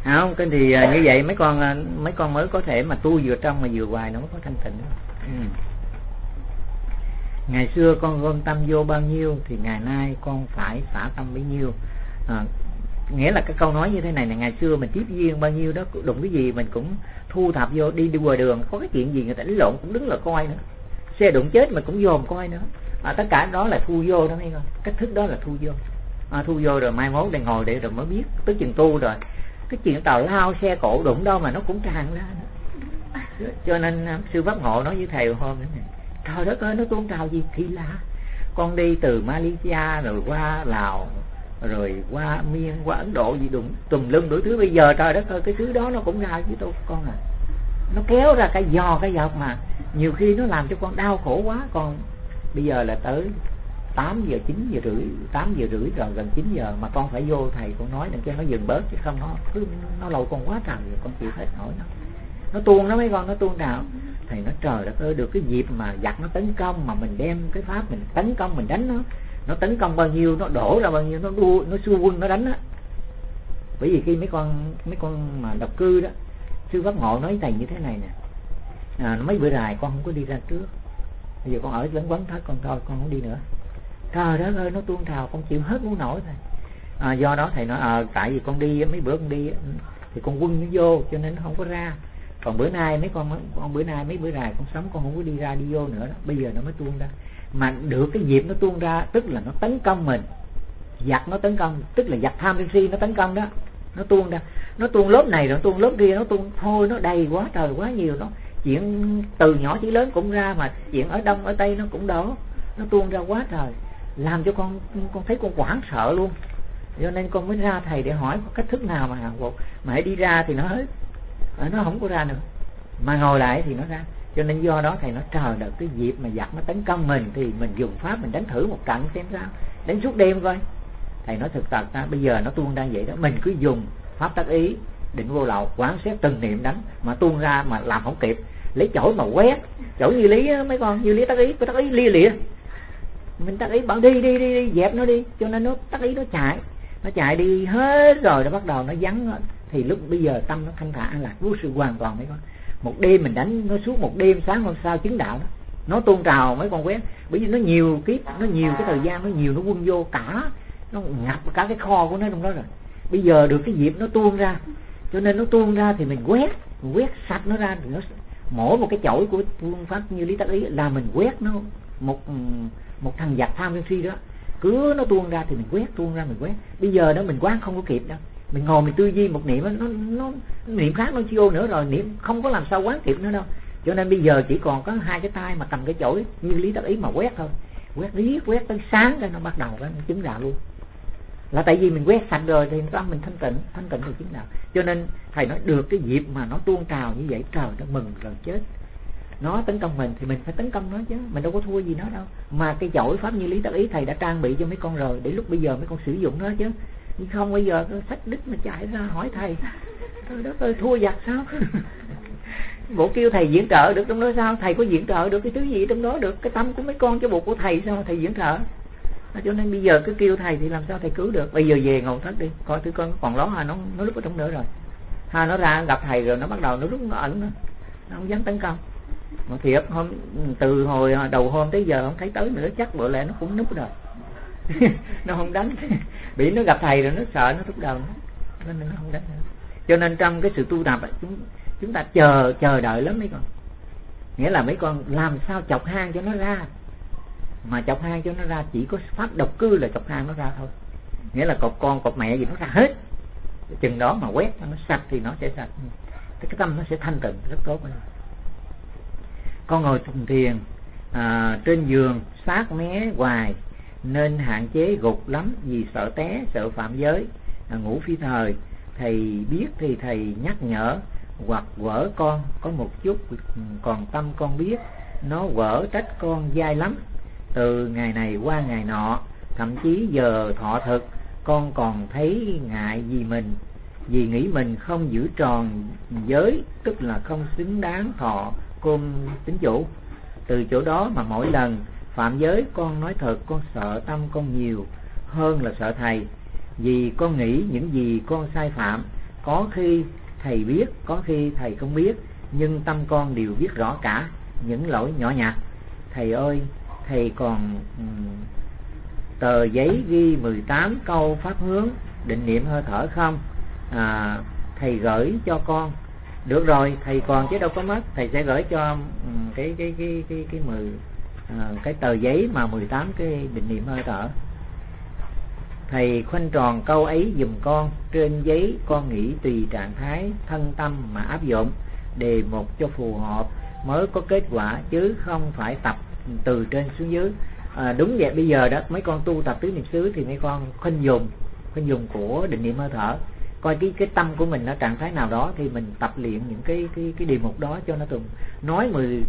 Không, cái thì như vậy mấy con mới có thể mà tu vừa trong mà vừa ngoài nó mới có thanh tịnh. Ngày xưa con gom tâm vô bao nhiêu thì ngày nay con phải xả tâm bấy nhiêu. Nghĩa là cái câu nói như thế này là ngày xưa mình tiếp duyên bao nhiêu đó, đụng cái gì mình cũng thu thập vô. Đi ngoài đường có cái chuyện gì người ta đánh lộn cũng đứng là coi nữa, xe đụng chết mà cũng dòm coi nữa. Tất cả đó là thu vô đó, thấy không? Cách thức đó là thu vô. Thu vô rồi mai mốt đang ngồi để rồi mới biết tới chừng tu rồi. Cái chuyện tào lao xe cộ đụng đâu mà nó cũng tràn ra nữa. Cho nên sư Pháp Ngộ nói với thầy hôm đó này, trời đất ơi, nó tuôn trào gì kỳ lạ. Con đi từ Malaysia rồi qua Lào rồi qua Miên, qua Ấn Độ gì đụng tùm lum đủ thứ. Bây giờ trời đất ơi, cái thứ đó nó cũng ra với tôi con à. Nó kéo ra cái giò cái dọc mà nhiều khi nó làm cho con đau khổ quá. Còn bây giờ là tới 8 giờ 9 giờ rưỡi, 8 giờ rưỡi rồi, gần 9 giờ mà con phải vô thầy con nói đừng cho nó dừng bớt, chứ không nó lâu con quá trời rồi, con chịu hết nổi nó tuôn nó mấy con, nó tuôn trào. Thầy nói trời đất ơi, được cái dịp mà giặc nó tấn công mà mình đem cái pháp mình tấn công, mình đánh nó tấn công bao nhiêu nó đổ ra bao nhiêu, nó xua quân nó đánh á. Bởi vì khi mấy con mà độc cư đó, sư Pháp Ngộ nói thầy như thế này nè, mấy bữa dài con không có đi ra trước, bây giờ con ở lấn quấn thất con thôi, con không đi nữa. Trời đất ơi, nó tuôn trào, con chịu hết muốn nổi thầy. Do đó thầy nói tại vì con đi mấy bữa con đi thì con quân nó vô cho nên nó không có ra. Còn bữa nay bữa nay mấy bữa dài con sống con không có đi ra đi vô nữa đó. Bây giờ nó mới tuôn ra. Mà được cái dịp nó tuôn ra tức là nó tấn công mình. Giặc nó tấn công, tức là giặc tham sân si nó tấn công đó. Nó tuôn ra, nó tuôn lớp này rồi tuôn lớp kia, nó tuôn thôi, nó đầy quá trời quá nhiều đó. Chuyện từ nhỏ chí lớn cũng ra, mà chuyện ở đông ở tây nó cũng đó. Nó tuôn ra quá trời, làm cho con thấy con hoảng sợ luôn. Cho nên con mới ra thầy để hỏi có cách thức nào mà hàng phục. Mà hãy đi ra thì nó hết, nó không có ra nữa, mà ngồi lại thì nó ra. Cho nên do đó thầy nói trời đợi cái dịp mà giặc nó tấn công mình thì mình dùng pháp mình đánh thử một trận xem sao, đánh suốt đêm coi. Thầy nói thực tập ra bây giờ nó tuôn ra vậy đó, mình cứ dùng pháp tác ý định vô lậu, quán xét từng niệm đánh mà tuôn ra mà làm không kịp, lấy chổi mà quét, chổi như lý mấy con, như lý tác ý, cái tác ý lia lịa, mình tác ý bảo đi dẹp nó đi, cho nên nó tác ý nó chạy đi hết rồi, nó bắt đầu nó vắng. Thì lúc bây giờ tâm nó thanh thản an lạc vô sự hoàn toàn mấy con. Một đêm mình đánh nó suốt một đêm, sáng hôm sau chứng đạo đó, nó tuôn trào mấy con quét. Bởi vì nó nhiều kiếp, nó nhiều cái thời gian, nó nhiều, nó quân vô cả, nó ngập cả cái kho của nó trong đó rồi. Bây giờ được cái dịp nó tuôn ra, cho nên nó tuôn ra thì mình quét sạch nó ra. Thì nó mỗi một cái chổi của phương pháp như lý tác ý là mình quét nó một thằng giặc tham sân si đó, cứ nó tuôn ra thì mình quét, tuôn ra mình quét. Bây giờ đó mình quán không có kịp đâu, mình ngồi mình tư duy một niệm nó niệm khác nó vô nữa rồi, niệm không có làm sao quán kịp nữa đâu. Cho nên bây giờ chỉ còn có hai cái tay mà cầm cái chổi như lý tác ý mà quét thôi, quét tới sáng cái nó bắt đầu cái nó chứng đạo luôn. Là tại vì mình quét sạch rồi thì tâm mình thanh tịnh thì chứng đạo. Cho nên thầy nói được cái dịp mà nó tuôn trào như vậy, trời nó mừng rồi chết. Nó tấn công mình thì mình phải tấn công nó chứ, mình đâu có thua gì nó đâu. Mà cái chổi pháp như lý tác ý thầy đã trang bị cho mấy con rồi, để lúc bây giờ mấy con sử dụng nó chứ. Nhưng không bây giờ cái sách đích mà chạy ra hỏi thầy, trời đất ơi thua giặc sao? Bộ kêu thầy diễn trợ được trong đó sao? Thầy có diễn trợ được cái thứ gì trong đó được? Cái tâm của mấy con, cái bộ của thầy sao mà thầy diễn trợ? Cho nên bây giờ cứ kêu thầy thì làm sao thầy cứu được? Bây giờ về ngồi thất đi, coi thử con còn ló nó lúc ở trong nữa rồi. Nó ra gặp thầy rồi nó bắt đầu nó lúc nó ẩn nữa, nó không dám tấn công. Mà thiệt từ hồi đầu hôm tới giờ không thấy tới nữa, chắc bữa lẽ nó cũng núp rồi. Nó không đánh. Bị nó gặp thầy rồi nó sợ, nó thúc đầu nó, nên nó không đánh nữa. Cho nên trong cái sự tu tập chúng ta chờ đợi lắm mấy con. Nghĩa là mấy con làm sao chọc hang cho nó ra. Mà chọc hang cho nó ra chỉ có pháp độc cư là chọc hang nó ra thôi. Nghĩa là cột con cột mẹ gì nó ra hết. Chừng đó mà quét nó sạch thì nó sẽ sạch. Cái tâm nó sẽ thanh tịnh rất tốt. Con ngồi thiền trên giường sát mé hoài nên hạn chế gục lắm, vì sợ té, sợ phạm giới, ngủ phi thời. Thầy biết thì thầy nhắc nhở, hoặc quở con có một chút, còn tâm con biết nó quở trách con dai lắm. Từ ngày này qua ngày nọ, thậm chí giờ thọ thực, con còn thấy ngại vì nghĩ mình không giữ tròn giới, tức là không xứng đáng thọ côn tín chủ. Từ chỗ đó mà mỗi lần phạm giới, con nói thật con sợ tâm con nhiều hơn là sợ thầy. Vì con nghĩ những gì con sai phạm Có khi thầy biết, có khi thầy không biết, nhưng tâm con đều biết rõ cả những lỗi nhỏ nhặt. Thầy ơi, thầy còn tờ giấy ghi 18 câu pháp hướng định niệm hơi thở không? Thầy gửi cho con. Được rồi, thầy còn chứ đâu có mất. Thầy sẽ gửi cho cái tờ giấy mà 18 cái định niệm hơi thở. Thầy khoanh tròn câu ấy giùm con. Trên giấy con nghĩ tùy trạng thái thân tâm mà áp dụng, đề mục cho phù hợp mới có kết quả, chứ không phải tập từ trên xuống dưới. Đúng vậy, bây giờ đó mấy con tu tập tứ niệm xứ thì mấy con khoanh dùng của định niệm hơi thở, coi cái tâm của mình ở trạng thái nào đó thì mình tập luyện những cái đề mục đó cho nó từng nói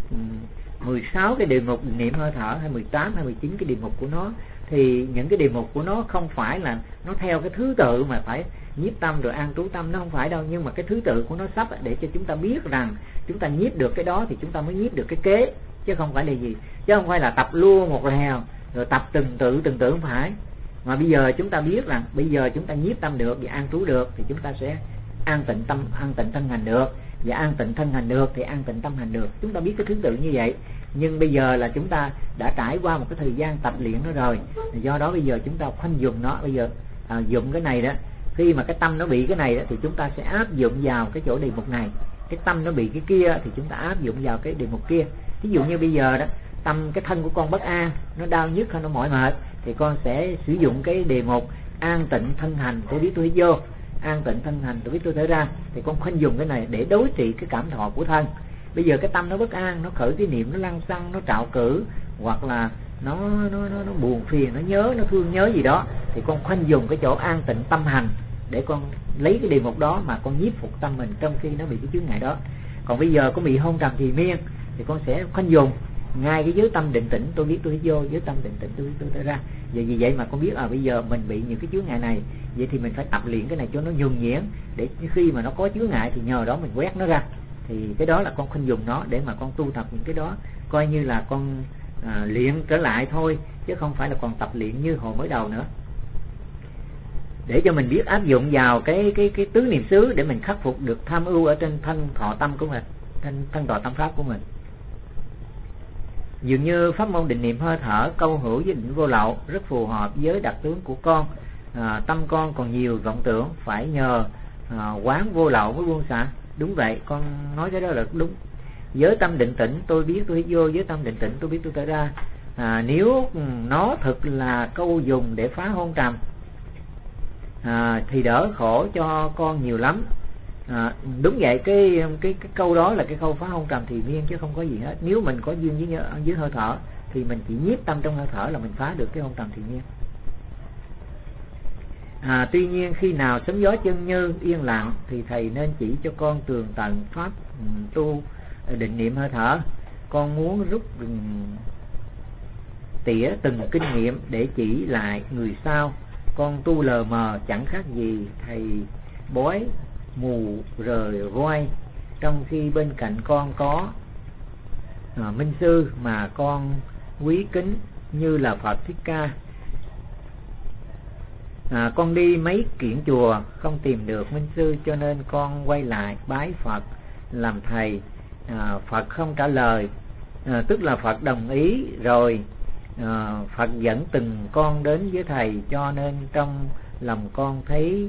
16 cái đề mục định niệm hơi thở, hay 18 hay 19 cái đề mục của nó. Thì những cái đề mục của nó không phải là nó theo cái thứ tự mà phải nhiếp tâm rồi an trú tâm, nó không phải đâu, nhưng mà cái thứ tự của nó sắp để cho chúng ta biết rằng chúng ta nhiếp được cái đó thì chúng ta mới nhiếp được cái kế, chứ không phải là gì, chứ không phải là tập luôn một lèo rồi tập từng tự không phải. Mà bây giờ chúng ta biết rằng bây giờ chúng ta nhiếp tâm được và an trú được thì chúng ta sẽ an tịnh tâm, an tịnh thân hành được, và an tịnh thân hành được thì an tịnh tâm hành được. Chúng ta biết cái thứ tự như vậy, nhưng bây giờ là chúng ta đã trải qua một cái thời gian tập luyện nó rồi, do đó bây giờ chúng ta khoanh dùng nó. Bây giờ dụng cái này đó, khi mà cái tâm nó bị cái này đó thì chúng ta sẽ áp dụng vào cái chỗ đề mục này. Cái tâm nó bị cái kia thì chúng ta áp dụng vào cái đề mục kia. Ví dụ như bây giờ đó, tâm cái thân của con bất an, nó đau nhức hay nó mỏi mệt, thì con sẽ sử dụng cái đề mục an tịnh thân hành tôi biết tôi vô, an tịnh thân hành tôi biết tôi thở ra, thì con khoanh dùng cái này để đối trị cái cảm thọ của thân. Bây giờ cái tâm nó bất an, nó khởi cái niệm, nó lăng xăng, nó trạo cử, hoặc là nó buồn phiền, nó nhớ, nó thương nhớ gì đó, thì con khoanh dùng cái chỗ an tịnh tâm hành để con lấy cái đề mục đó mà con nhiếp phục tâm mình trong khi nó bị cái chướng ngại đó. Còn bây giờ có bị hôn trầm thì miên thì con sẽ khoanh dùng ngay cái giới tâm định tĩnh tôi biết tôi vô, giới tâm định tĩnh tôi biết tôi thở ra. Vì vậy mà con biết bây giờ mình bị những cái chướng ngại này, vậy thì mình phải tập luyện cái này cho nó nhuần nhuyễn, để khi mà nó có chướng ngại thì nhờ đó mình quét nó ra. Thì cái đó là con khoanh dùng nó để mà con tu tập những cái đó, coi như là con luyện trở lại thôi, chứ không phải là còn tập luyện như hồi mới đầu nữa. Để cho mình biết áp dụng vào cái tứ niệm xứ để mình khắc phục được tham ưu ở trên thân thọ tâm của mình, thân thọ tâm pháp của mình. Dường như pháp môn định niệm hơi thở câu hữu với định vô lậu rất phù hợp với đặc tướng của con. Tâm con còn nhiều vọng tưởng, phải nhờ quán vô lậu mới buông xả. Đúng vậy, con nói cái đó là đúng. Giới tâm định tĩnh tôi biết tôi vô, giới tâm định tĩnh tôi biết tôi thở ra. Nếu nó thực là câu dùng để phá hôn trầm thì đỡ khổ cho con nhiều lắm. Đúng vậy, cái câu đó là cái câu phá hôn trầm thì miên, chứ không có gì hết. Nếu mình có duyên với hơi thở thì mình chỉ nhiếp tâm trong hơi thở là mình phá được cái hôn trầm thì miên. Tuy nhiên khi nào sấm gió chân như yên lặng thì thầy nên chỉ cho con tường tận pháp tu định niệm hơi thở. Con muốn rút tỉa từng kinh nghiệm để chỉ lại người sau. Con tu lờ mờ chẳng khác gì thầy bói mù rời voi, trong khi bên cạnh con có minh sư mà con quý kính như là Phật Thích Ca. Con đi mấy kiện chùa không tìm được minh sư, cho nên con quay lại bái Phật làm thầy. Phật không trả lời, tức là Phật đồng ý rồi. Phật dẫn từng con đến với thầy, cho nên trong lòng con thấy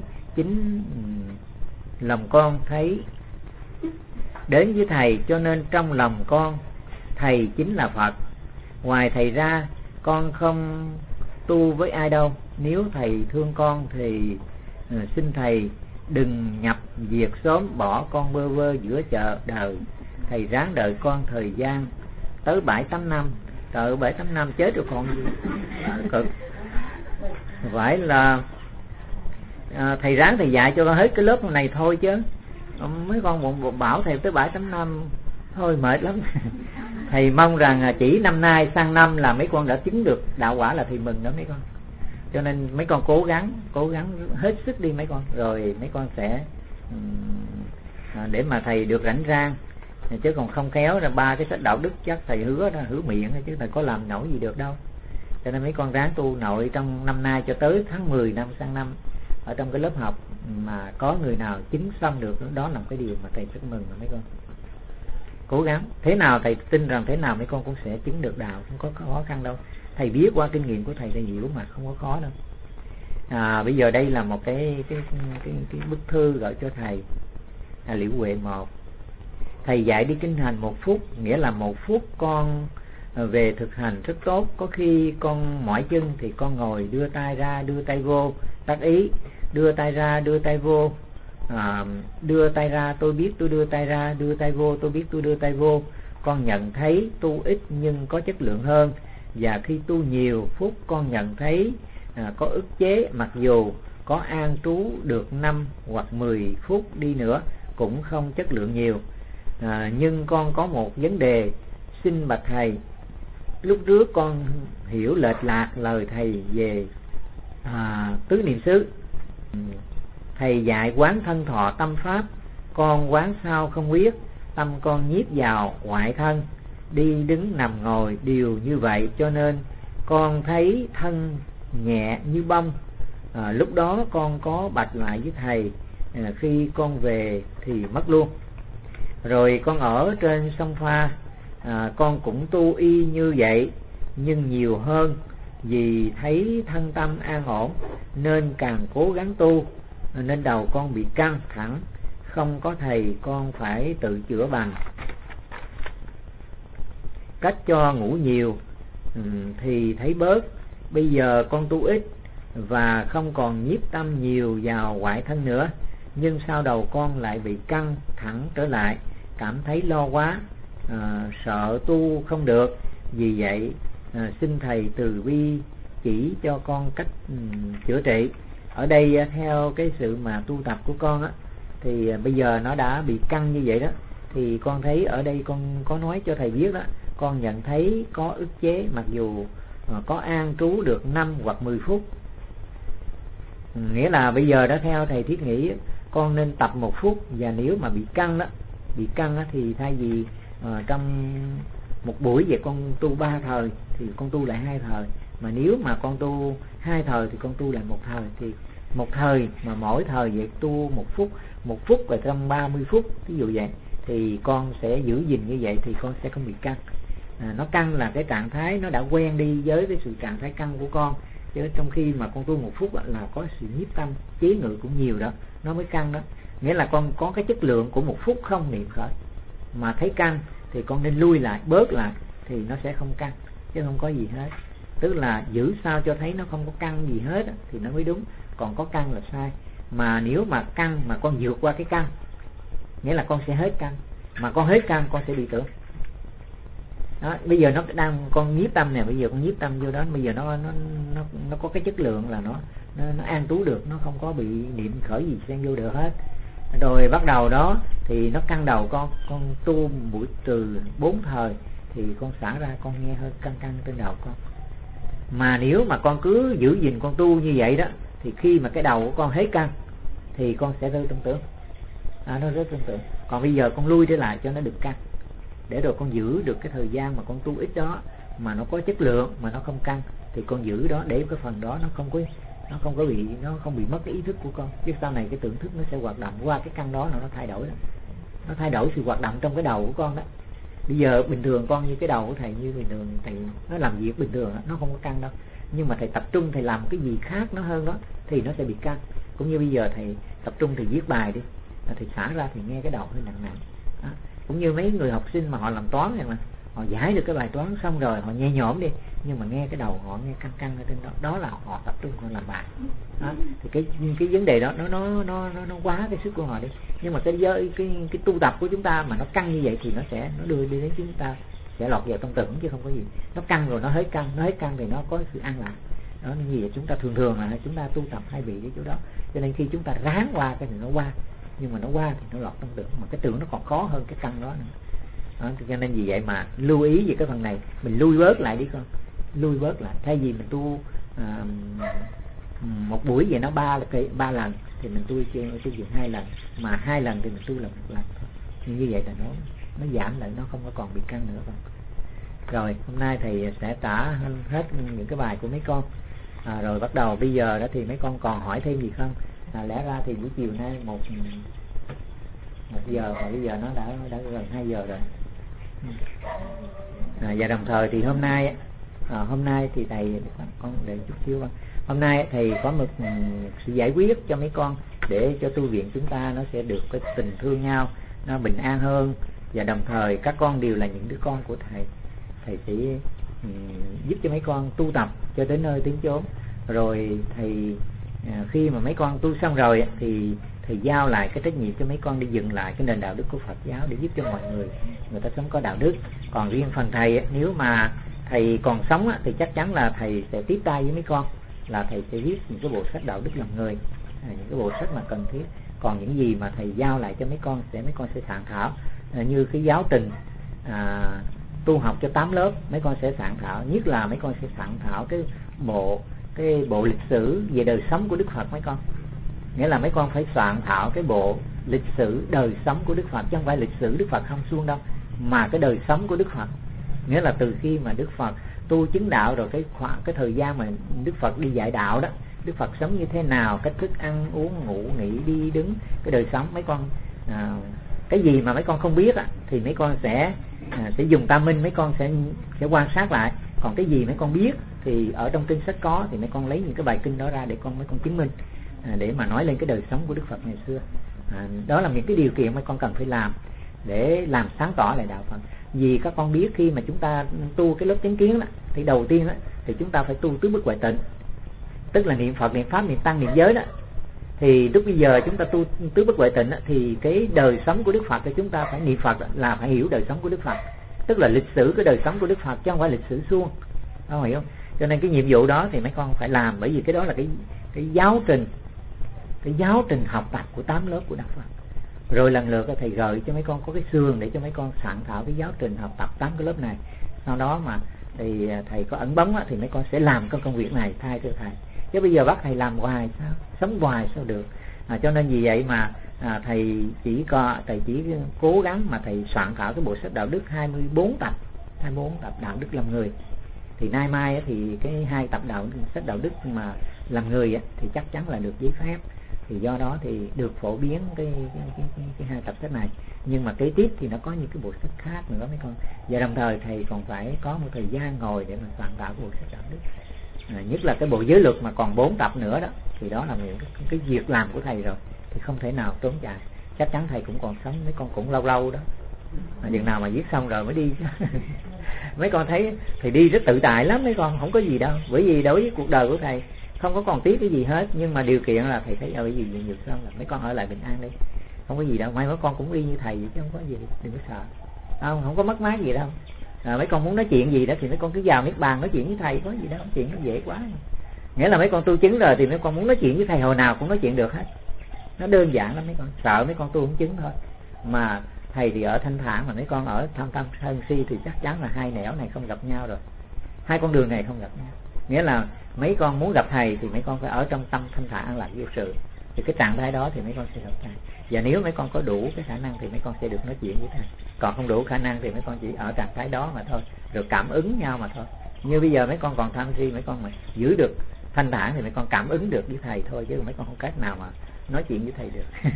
đến với thầy, cho nên trong lòng con thầy chính là Phật. Ngoài thầy ra con không tu với ai đâu. Nếu thầy thương con thì xin thầy đừng nhập việc sớm bỏ con bơ vơ giữa chợ đời. Thầy ráng đợi con thời gian tới 7-8 năm. Trời, 7-8 năm chết rồi còn gì cực. Phải là thầy ráng thầy dạy cho con hết cái lớp này thôi, chứ mấy con bảo thầy tới 7-8 năm thôi mệt lắm. Thầy mong rằng chỉ năm nay sang năm là mấy con đã chứng được đạo quả là thầy mừng đó mấy con. Cho nên mấy con cố gắng hết sức đi mấy con, rồi mấy con sẽ để mà thầy được rảnh rang. Chứ còn không khéo ra 3 cái sách đạo đức chắc thầy hứa miệng thôi, chứ thầy có làm nổi gì được đâu. Cho nên mấy con ráng tu nội trong năm nay cho tới tháng 10 năm sang năm ở trong cái lớp học mà có người nào chứng xong được, đó là một cái điều mà thầy rất mừng mấy con. Cố gắng thế nào thầy tin rằng thế nào mấy con cũng sẽ chứng được đạo, không có khó khăn đâu. Thầy biết qua kinh nghiệm của thầy hiểu mà, không có khó đâu. Bây giờ đây là một cái bức thư gửi cho thầy, Liễu Huệ 1. Thầy dạy đi kinh hành 1 phút, nghĩa là 1 phút con về thực hành rất tốt. Có khi con mỏi chân thì con ngồi đưa tay ra đưa tay vô, tác ý đưa tay ra đưa tay vô, đưa tay ra tôi biết tôi đưa tay ra, đưa tay vô tôi biết tôi đưa tay vô. Con nhận thấy tu ít nhưng có chất lượng hơn, và khi tu nhiều phút con nhận thấy có ức chế, mặc dù có an trú được 5 hoặc 10 phút đi nữa cũng không chất lượng nhiều. Nhưng con có một vấn đề xin bạch thầy. Lúc trước con hiểu lệch lạc lời thầy về tứ niệm xứ. Thầy dạy quán thân thọ tâm pháp, con quán sao không biết, tâm con nhiếp vào ngoại thân, đi đứng nằm ngồi đều như vậy, cho nên con thấy thân nhẹ như bông. Lúc đó con có bạch lại với thầy, khi con về thì mất luôn. Rồi con ở trên sông Pha, con cũng tu y như vậy nhưng nhiều hơn, vì thấy thân tâm an ổn nên càng cố gắng tu, nên đầu con bị căng thẳng, không có thầy con phải tự chữa bằng. Cách cho ngủ nhiều thì thấy bớt. Bây giờ con tu ít và không còn nhiếp tâm nhiều vào ngoại thân nữa, nhưng sau đầu con lại bị căng thẳng trở lại, cảm thấy lo quá, sợ tu không được. Vì vậy xin thầy từ bi chỉ cho con cách chữa trị. Ở đây theo cái sự mà tu tập của con á, thì bây giờ nó đã bị căng như vậy đó, thì con thấy ở đây con có nói cho thầy biết đó, con nhận thấy có ức chế, mặc dù có an trú được 5 hoặc 10 phút. Nghĩa là bây giờ đó theo thầy thiết nghĩ con nên tập 1 phút, và nếu mà bị căng đó, thì thay vì trong một buổi vậy con tu 3 thời thì con tu lại 2 thời, mà nếu mà con tu 2 thời thì con tu lại 1 thời. Thì 1 thời mà mỗi thời vậy tu 1 phút và trong 30 phút ví dụ vậy, thì con sẽ giữ gìn như vậy thì con sẽ không bị căng. Nó căng là cái trạng thái nó đã quen đi với cái sự trạng thái căng của con, chứ trong khi mà con tu 1 phút là có sự nhiếp tâm chế ngự cũng nhiều đó, nó mới căng đó. Nghĩa là con có cái chất lượng của 1 phút không niệm khởi, mà thấy căng thì con nên lui lại, bớt lại thì nó sẽ không căng, chứ không có gì hết. Tức là giữ sao cho thấy nó không có căng gì hết thì nó mới đúng, còn có căng là sai. Mà nếu mà căng mà con vượt qua cái căng, nghĩa là con sẽ hết căng, mà con hết căng con sẽ bị tưởng. Đó, bây giờ nó đang con nhiếp tâm nè, bây giờ con nhiếp tâm vô đó, bây giờ nó có cái chất lượng là nó an trú được, nó không có bị niệm khởi gì xen vô được hết. Rồi bắt đầu đó thì nó căng đầu con tu buổi từ 4 thời thì con xả ra, con nghe hơi căng trên đầu con. Mà nếu mà con cứ giữ gìn con tu như vậy đó, thì khi mà cái đầu của con hết căng thì con sẽ rơi trong tưởng, nó rớt trong tưởng. Còn bây giờ con lui trở lại cho nó được căng, để rồi con giữ được cái thời gian mà con tu ít đó mà nó có chất lượng, mà nó không căng, thì con giữ đó để cái phần đó nó không bị mất cái ý thức của con. Chứ sau này cái tưởng thức nó sẽ hoạt động qua cái căn đó, nó thay đổi đó. Nó thay đổi sự hoạt động trong cái đầu của con đó. Bây giờ bình thường con như cái đầu của thầy, như bình thường thầy nó làm việc bình thường nó không có căng đâu, nhưng mà thầy tập trung thầy làm cái gì khác nó hơn đó thì nó sẽ bị căng. Cũng như bây giờ thầy tập trung thầy viết bài đi, thầy xả ra thì nghe cái đầu hơi nặng đó. Cũng như mấy người học sinh mà họ làm toán này, mà họ giải được cái bài toán xong rồi họ nhẹ nhõm đi, nhưng mà nghe cái đầu họ nghe căng ở trên đó, đó là họ tập trung họ làm bài đó. Thì cái vấn đề đó nó quá cái sức của họ đi. Nhưng mà cái tu tập của chúng ta mà nó căng như vậy thì nó đưa đi đến chúng ta sẽ lọt vào trong tưởng, chứ không có gì. Nó căng rồi nó hết căng thì nó có sự an lạc đó. Nên gì vậy? Chúng ta thường là chúng ta tu tập hay bị cái chỗ đó, cho nên khi chúng ta ráng qua cái thì nó qua, nhưng mà nó qua thì nó lọt trong tưởng, mà cái tưởng nó còn khó hơn cái căng đó nữa. Đó, cho nên vì vậy mà lưu ý về cái phần này, mình lui bớt lại đi con, lui bớt lại. Thay vì mình tu một buổi vậy nó 3 lần thì mình tu chuyện 2 lần, mà 2 lần thì mình tu là 1 lần thôi. Như vậy là nó giảm lại, nó không có còn bị căng nữa con. Rồi hôm nay thầy sẽ trả hết những cái bài của mấy con. Rồi bắt đầu bây giờ đó thì mấy con còn hỏi thêm gì không? Lẽ ra thì buổi chiều nay 1 giờ, mà bây giờ nó đã gần 2 giờ rồi. Và đồng thời thì hôm nay thì thầy con để chút xíu con. Hôm nay thầy có một sự giải quyết cho mấy con, để cho tu viện chúng ta nó sẽ được cái tình thương nhau, nó bình an hơn. Và đồng thời các con đều là những đứa con của thầy. Thầy sẽ giúp cho mấy con tu tập cho đến nơi đến chốn. Rồi thầy khi mà mấy con tu xong rồi thì thầy giao lại cái trách nhiệm cho mấy con để dựng lại cái nền đạo đức của Phật giáo, để giúp cho mọi người ta sống có đạo đức. Còn riêng phần thầy, nếu mà thầy còn sống thì chắc chắn là thầy sẽ tiếp tay với mấy con, là thầy sẽ viết những cái bộ sách đạo đức làm người, những cái bộ sách mà cần thiết. Còn những gì mà thầy giao lại cho mấy con sẽ soạn thảo, như cái giáo trình tu học cho 8 lớp, mấy con sẽ soạn thảo. Nhất là mấy con sẽ soạn thảo cái bộ lịch sử về đời sống của Đức Phật mấy con. Nghĩa là mấy con phải soạn thảo cái bộ lịch sử đời sống của Đức Phật, chứ không phải lịch sử Đức Phật không suông đâu, mà cái đời sống của Đức Phật. Nghĩa là từ khi mà Đức Phật tu chứng đạo rồi, cái thời gian mà Đức Phật đi dạy đạo đó, Đức Phật sống như thế nào, cách thức ăn uống ngủ nghỉ đi đứng, cái đời sống mấy con. Cái gì mà mấy con không biết thì mấy con sẽ dùng tam minh, mấy con sẽ quan sát lại. Còn cái gì mấy con biết thì ở trong kinh sách có, thì mấy con lấy những cái bài kinh đó ra để mấy con chứng minh, để mà nói lên cái đời sống của Đức Phật ngày xưa. Đó là những cái điều kiện mấy con cần phải làm để làm sáng tỏ lại đạo Phật. Vì các con biết khi mà chúng ta tu cái lớp chánh kiến đó, thì đầu tiên thì chúng ta phải tu tứ bất huệ tịnh, tức là niệm Phật, niệm Pháp, niệm Tăng, niệm giới đó. Thì lúc bây giờ chúng ta tu tứ bất huệ tịnh thì cái đời sống của Đức Phật thì chúng ta phải niệm Phật là phải hiểu đời sống của Đức Phật, tức là lịch sử cái đời sống của Đức Phật, chứ không phải lịch sử suông, không hiểu không? Cho nên cái nhiệm vụ đó thì mấy con phải làm, bởi vì cái đó là cái giáo trình học tập của 8 lớp của Đạo Phật. Rồi lần lượt thầy gợi cho mấy con có cái xương để cho mấy con soạn thảo cái giáo trình học tập 8 cái lớp này. Sau đó mà thì thầy có ẩn bóng thì mấy con sẽ làm cái công việc này thay cho thầy. Chứ bây giờ bắt thầy làm hoài sao, sống hoài sao được. Cho nên vì vậy mà thầy chỉ cố gắng mà thầy soạn thảo cái bộ sách đạo đức 24 tập đạo đức làm người. Thì nay mai thì cái 2 tập sách đạo đức mà làm người thì chắc chắn là được giấy phép. Thì do đó thì được phổ biến cái 2 tập sách này. Nhưng mà kế tiếp thì nó có những cái bộ sách khác nữa mấy con. Và đồng thời thầy còn phải có một thời gian ngồi để mà soạn thảo bộ sách đạo đức. Nhất là cái bộ giới luật mà còn 4 tập nữa đó, thì đó là cái việc làm của thầy rồi, thì không thể nào trốn chạy. Chắc chắn thầy cũng còn sống, mấy con cũng lâu lâu đó, chừng nào mà viết xong rồi mới đi. Mấy con thấy thầy đi rất tự tại lắm mấy con, không có gì đâu. Bởi vì đối với cuộc đời của thầy không có còn tiếc cái gì hết. Nhưng mà điều kiện là thầy thấy bởi vì nhiều xong là mấy con ở lại bình an đi, không có gì đâu. Mai mấy con cũng y như thầy vậy chứ không có gì, đừng có sợ, không có mất mát gì đâu. Mấy con muốn nói chuyện gì đó thì mấy con cứ vào niết bàn nói chuyện với thầy, có gì đâu, chuyện nó dễ quá. Nghĩa là mấy con tu chứng rồi thì mấy con muốn nói chuyện với thầy hồi nào cũng nói chuyện được hết. Nó đơn giản lắm mấy con, sợ mấy con tu không chứng thôi. Mà thầy thì ở thanh thản, mà mấy con ở tham tâm sân si thì chắc chắn là 2 nẻo này không gặp nhau rồi, 2 con đường này không gặp nhau. Nghĩa là mấy con muốn gặp thầy thì mấy con phải ở trong tâm thanh thản an lạc vô sự, thì cái trạng thái đó thì mấy con sẽ gặp thầy. Và nếu mấy con có đủ cái khả năng thì mấy con sẽ được nói chuyện với thầy. Còn không đủ khả năng thì mấy con chỉ ở trạng thái đó mà thôi, rồi cảm ứng nhau mà thôi. Như bây giờ mấy con còn tham si, mấy con mà giữ được thanh thản thì mấy con cảm ứng được với thầy thôi, chứ mấy con không cách nào mà nói chuyện với thầy được.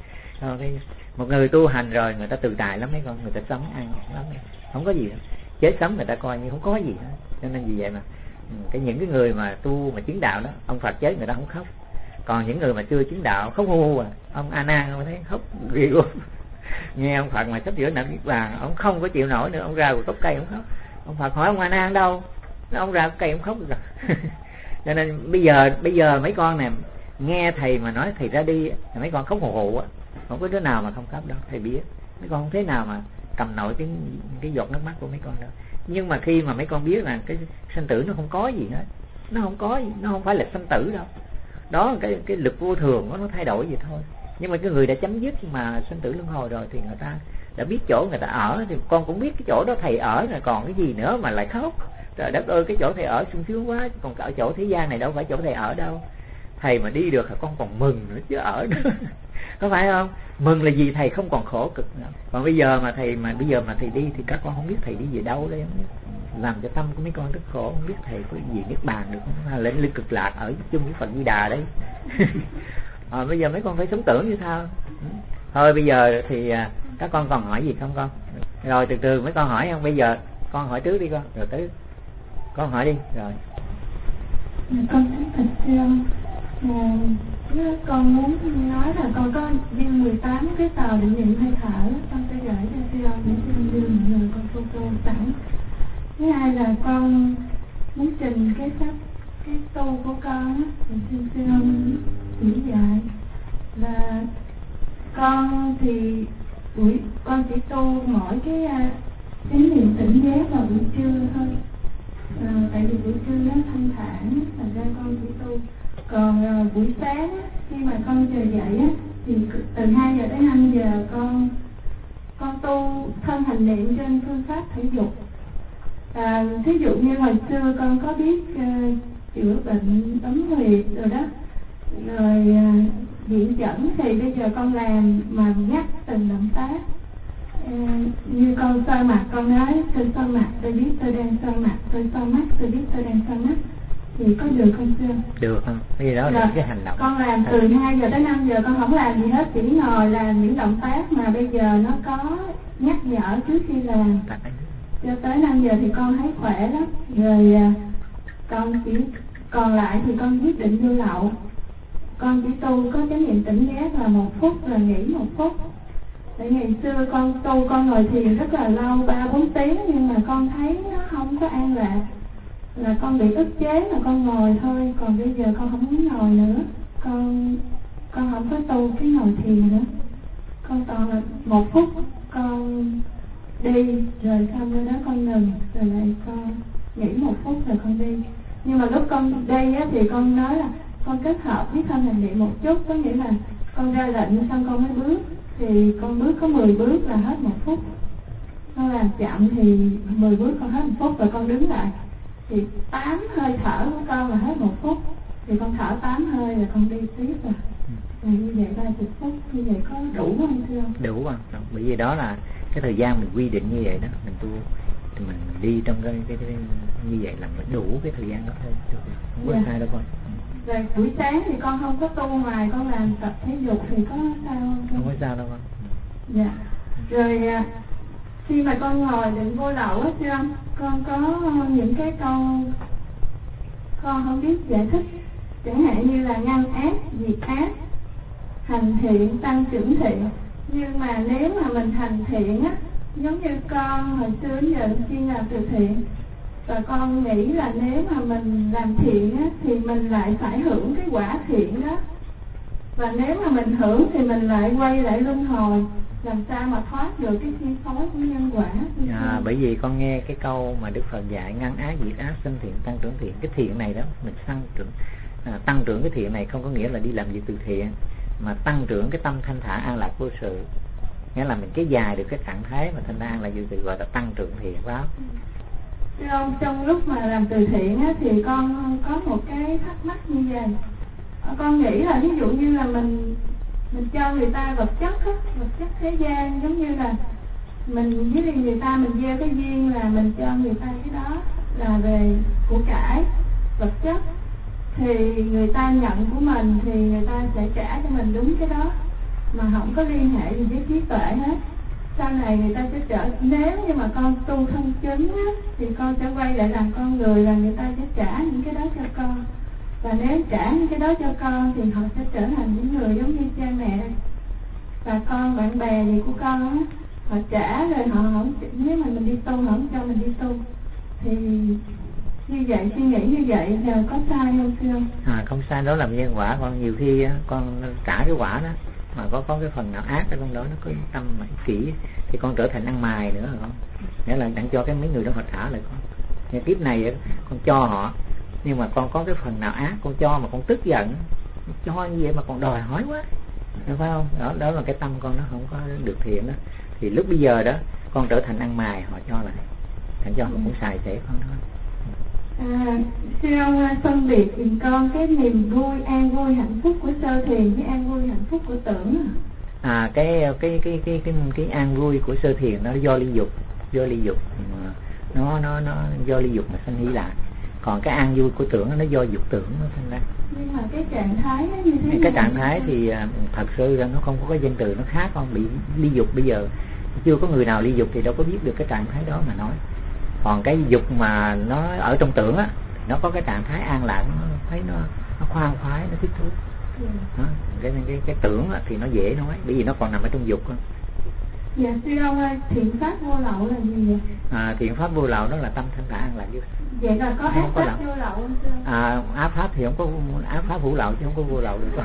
Một người tu hành rồi người ta tự tại lắm mấy con, người ta sống an lắm, không có gì đâu. Chết sống người ta coi như không có gì hết. Cho nên vì vậy mà những cái người mà tu mà chứng đạo đó, ông Phật chết người ta không khóc. Còn những người mà chưa chứng đạo khóc hu hu ông A Nan ông thấy khóc ghê gớm. Nghe ông Phật mà sắp giữa nằm niết bàn, ông không có chịu nổi nữa, ông ra một gốc cây ông khóc. Ông Phật hỏi ông A Nan đâu, ông ra cây ông khóc rồi. Cho nên bây giờ mấy con nè nghe thầy mà nói thầy ra đi, mấy con khóc hồ hồ á, không có đứa nào mà không khóc đâu. Thầy biết mấy con không thế nào mà cầm nổi cái giọt nước mắt của mấy con đâu. Nhưng mà khi mà mấy con biết là cái sanh tử nó không có gì hết, nó không phải là sanh tử đâu, đó cái lực vô thường nó thay đổi vậy thôi. Nhưng mà cái người đã chấm dứt mà sanh tử luân hồi rồi thì người ta đã biết chỗ người ta ở, thì con cũng biết cái chỗ đó thầy ở rồi, còn cái gì nữa mà lại khóc. Trời đất ơi, cái chỗ thầy ở sung sướng quá, còn ở chỗ thế gian này đâu phải chỗ thầy ở đâu. Thầy mà đi được con còn mừng nữa chứ ở nữa. Có phải không? Mừng là gì? Thầy không còn khổ cực nữa. Còn bây giờ mà thầy đi thì các con không biết thầy đi về đâu đấy, làm cho tâm của mấy con rất khổ, không biết thầy có gì niết bàn được không, lên cực lạc ở chung với Phật Di Đà đấy. Bây giờ mấy con phải sống tưởng như sao? Thôi bây giờ thì các con còn hỏi gì không con? Rồi từ từ mấy con hỏi không? Bây giờ con hỏi trước đi con, rồi tới con hỏi đi rồi. Con kính thưa sư ông, con muốn nói là con có duyên 18 cái tờ định niệm hơi thở, con sẽ gửi cho sư ông để sư ông đưa mọi người con photo sẵn. Thứ hai là con muốn trình cái sách cái tu của con á, để xin sư ông chỉ dạy. Là con thì con chỉ tu mỗi cái chánh niệm tỉnh giác vào buổi trưa thôi. Tại vì buổi trưa nó thanh thản, thành ra con chỉ tu. Còn buổi sáng khi mà con chờ dậy á, thì từ 2 giờ tới 5 giờ con tu thân hành niệm trên phương pháp thể dục. Thí dụ như hồi xưa con có biết chữa bệnh ấm huyệt rồi đó, rồi diện dẫn thì bây giờ con làm mà nhắc từng động tác. Như con soi mặt, con nói tôi soi mặt, tôi biết tôi đang soi mặt, tôi soi mắt, tôi biết tôi đang soi mắt, thì có được không sư? Được không? Cái gì đó là cái hành động. Con làm từ 2 giờ tới 5 giờ con không làm gì hết, chỉ ngồi làm những động tác mà bây giờ nó có nhắc nhở trước khi làm. Cho tới 5 giờ thì con thấy khỏe lắm. Rồi con chỉ còn lại thì con quyết định vô lậu. Con chỉ tu có chánh niệm tỉnh giác là 1 phút rồi nghỉ 1 phút. Tại ngày xưa con tu con ngồi thiền rất là lâu, 3-4 tiếng, nhưng mà con thấy nó không có an lạc, là con bị ức chế là con ngồi thôi. Còn bây giờ con không muốn ngồi nữa, con không có tu cái ngồi thiền nữa. Con toàn là 1 phút con đi, rồi xong rồi đó con ngừng, rồi lại con nghỉ 1 phút rồi con đi. Nhưng mà lúc con đi á, thì con nói là con kết hợp với thân hành niệm một chút, có nghĩa là con ra lệnh xong con mới bước, thì con bước có 10 bước là hết 1 phút. Con làm chậm thì 10 bước con hết 1 phút, rồi con đứng lại thì 8 hơi thở của con là hết 1 phút, thì con thở 8 hơi rồi con đi tiếp rồi. Như vậy 30 phút, như vậy có đủ không thưa ông? Đủ không? Bởi vì đó là cái thời gian mình quy định như vậy đó, mình tu thì mình đi trong cái như vậy là mình đủ cái thời gian đó thôi, không có sai đâu con. Rồi buổi sáng thì con không có tu ngoài, con làm tập thể dục thì có sao không? Không có sao đâu con. Dạ. Rồi khi mà con ngồi định vô lậu á sư ông, con có những cái câu con không biết giải thích, chẳng hạn như là ngăn ác, diệt ác, hành thiện, tăng trưởng thiện. Nhưng mà nếu mà mình hành thiện á, giống như con hồi xưa đến giờ chuyên làm từ thiện, và con nghĩ là nếu mà mình làm thiện á, thì mình lại phải hưởng cái quả thiện đó. Và nếu mà mình hưởng thì mình lại quay lại luân hồi, làm sao mà thoát được cái chi phối của nhân quả. Bởi vì con nghe cái câu mà Đức Phật dạy ngăn ác, diệt ác, sinh thiện, tăng trưởng thiện. Cái thiện này đó, mình tăng trưởng cái thiện này không có nghĩa là đi làm việc từ thiện, mà tăng trưởng cái tâm thanh thản an lạc vô sự. Nghĩa là mình cái dài được cái trạng thái mà thanh thản an lạc vô sự, gọi là tăng trưởng thiện, phải không? Thưa ông, trong lúc mà làm từ thiện á, thì con có một cái thắc mắc như vậy. Con nghĩ là ví dụ như là mình cho người ta vật chất á, vật chất thế gian, giống như là mình với người ta mình gieo cái duyên là mình cho người ta cái đó là về của cải vật chất, thì người ta nhận của mình thì người ta sẽ trả cho mình đúng cái đó, mà không có liên hệ gì với trí tuệ hết. Sau này người ta sẽ nếu như mà con tu thân chứng á, thì con sẽ quay lại làm con người, là người ta sẽ trả những cái đó cho con. Và nếu trả những cái đó cho con thì họ sẽ trở thành những người giống như cha mẹ và con, bạn bè gì của con á, họ trả rồi họ không, nếu mà mình đi tu họ không cho mình đi tu, thì như vậy, suy nghĩ như vậy giờ có sai không thưa? Không sai, đó là nhân quả. Con nhiều khi á, con trả cái quả đó mà có cái phần nào ác ở trong đó, nó có tâm mà kỹ thì con trở thành ăn mày nữa hả con? Nghĩa là đang cho cái mấy người đó họ trả lại con. Như kiếp này con cho họ, nhưng mà con có cái phần nào ác, con cho mà con tức giận, cho như vậy mà còn đòi hỏi quá, đúng phải không? Đó là cái tâm con nó không có được thiện đó. Thì lúc bây giờ đó con trở thành ăn mày, họ cho lại, thành cho họ cũng xài xẻ con thôi. Sư ông phân biệt dùm con cái niềm vui, an vui, hạnh phúc của sơ thiền với an vui, hạnh phúc của tưởng. Cái an vui của sơ thiền nó do ly dục, nó do ly dục mà sanh hỷ lạc. Còn cái an vui của tưởng nó do dục tưởng nó sinh ra. Nhưng mà cái trạng thái nó như thế này, cái trạng thái thì thật sự là nó không có cái danh từ nó khác, không bị ly dục. Bây giờ chưa có người nào ly dục thì đâu có biết được cái trạng thái đó mà nói. Còn cái dục mà nó ở trong tưởng á, nó có cái trạng thái an lạc, nó thấy nó khoan khoái, nó thích thú. Cái tưởng á, thì nó dễ nói, bởi vì nó còn nằm ở trong dục á. Dạ sư ông ơi, thiện pháp vô lậu là gì vậy? Thiện pháp vô lậu đó là tâm thanh thản an lạc chứ. Vậy là có ác pháp vô lậu không sư? Ác pháp thì không có, ác pháp hữu lậu chứ không có vô lậu được.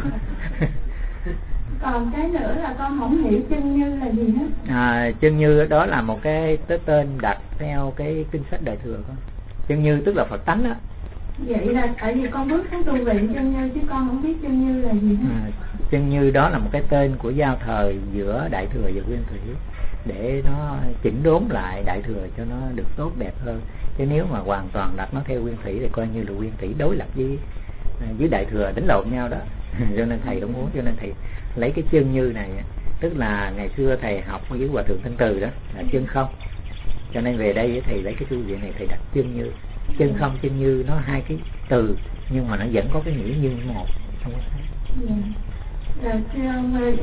Còn cái nữa là con không hiểu chân như là gì hết. Chân như đó là một cái tên đặt theo cái kinh sách Đại Thừa con. Chân như tức là Phật tánh đó. Vậy là tại vì con bước xuống tu viện chân như chứ con không biết chân như là gì hết. Chân như đó là một cái tên của giao thời giữa Đại Thừa và Nguyên Thủy, để nó chỉnh đốn lại Đại Thừa cho nó được tốt đẹp hơn. Chứ nếu mà hoàn toàn đặt nó theo Nguyên Thủy thì coi như là Nguyên Thủy đối lập với Đại Thừa, đánh lộn nhau đó. Cho nên thầy không muốn, cho nên thầy lấy cái chân như này, tức là ngày xưa thầy học với Hòa Thượng Thanh Từ đó là chân không. Cho nên về đây thầy lấy cái tu viện này thầy đặt chân như. Chân không, chân như nó hai cái từ nhưng mà nó vẫn có cái nghĩa như một, không có khác. Sư ông ơi,